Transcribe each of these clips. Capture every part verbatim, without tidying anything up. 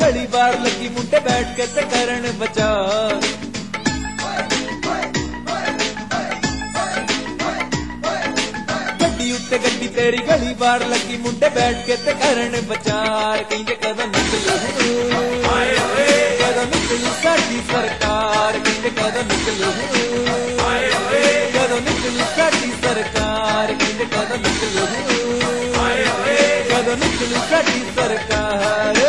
गली बार लगी मुंडे बैठ के ते करन विचार गड्डी उत्ते गड्डी तेरी गली बार लगी मुंडे बैठ के ते करन विचार कहंदे कदों निकलू कदों निकलू साडी सरकार कहंदे कदों निकलू कदों निकलू साडी सरकार कहंदे कदों निकलू कदों निकलू साडी सरकार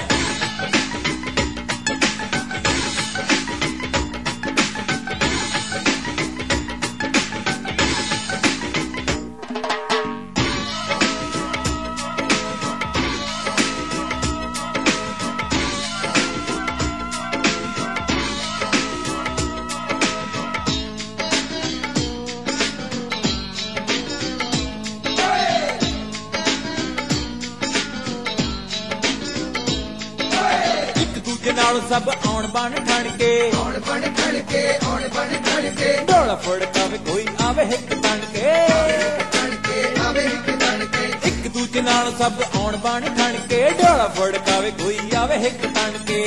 नालों सब आउण बन ठण के आउण बन ठण के आउण बन ठण के ढोला फड़कावे कोई आवे हिक तन के ठण के आवे हिक तन के एक दूजे नालों सब आउण बन ठण के ढोला फड़कावे कोई आवे हिक तन के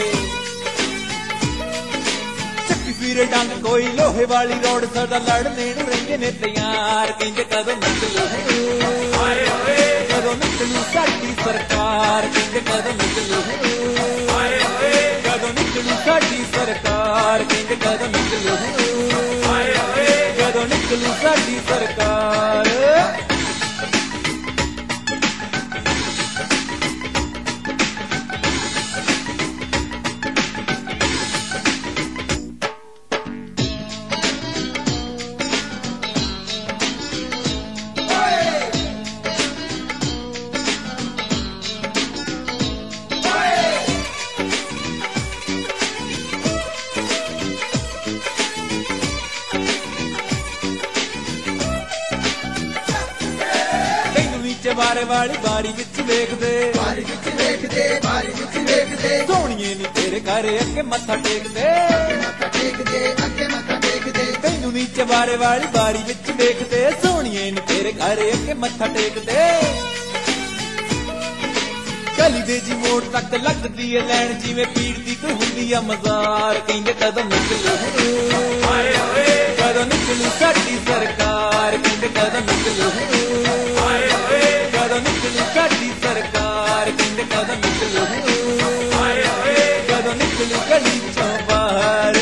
चक्की फिरे डंग कोई लोहे वाली रोड सदा लड़ने नूं रहिंदे ने तैयार कहंदे कदों निकलू हाय हाय कदों निकलू साडी सरकार कहंदे कदों निकलू कदों निकलू साडी सरकार कहंदे कदों निकलू कदों निकलू साडी सरकार बारे वाली बारी विच वेखदे बारी विच वेखदे बारी विच वेखदे सोहणीए नी तेरे घर अगे मत्था टेकदे मत्था टेकदे अगे मत्था टेकदे तैनू नी चबारे वाली बारी विच वेखदे सोहणीए नी तेरे घर अगे मत्था टेकदे गली दे जी मोड़ तक लगदी है लैन जिवें पीड़ दी कोई हुंदी आ मज़ार कहंदे कदों निकलू हाय हाय कदों निकलू साडी सरकार कहंदे कदों निकलू हाय हाय कदों निकलू साडी सरकार कहंदे कदों निकलू हाय हाय कदों निकलू गली चों बाहर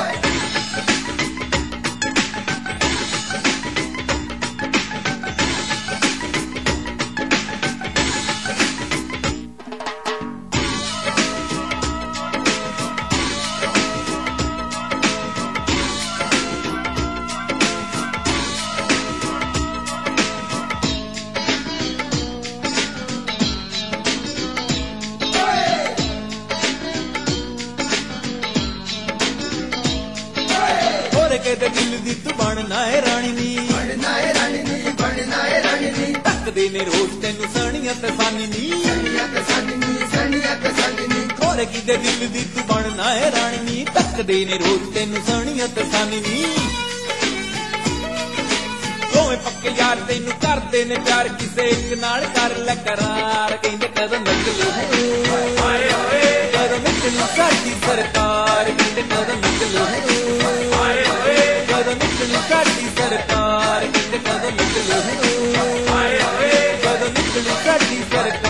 के दे दिल दी तू बनना है रानी नी बनना है रानी नी बनना है रानी नी तकदे ने रोज तेनू सणिया ते सानी नी सणिया ते सानी नी सणिया ते सानी नी होरे की दे दिल दी तू बनना है रानी नी तकदे ने रोज तेनू सणिया ते सानी नी दोवें पक्के यार तेनू करदे ने प्यार किसे एक नाल कर ले करार कहंदे कदों निकलू हाय हाय कदों निकलू साडी सरकार कहंदे कदों निकलू कदों निकलू साडी सरकार कहंदे कदों निकलू हाय हाय कदों निकलू साडी सरकार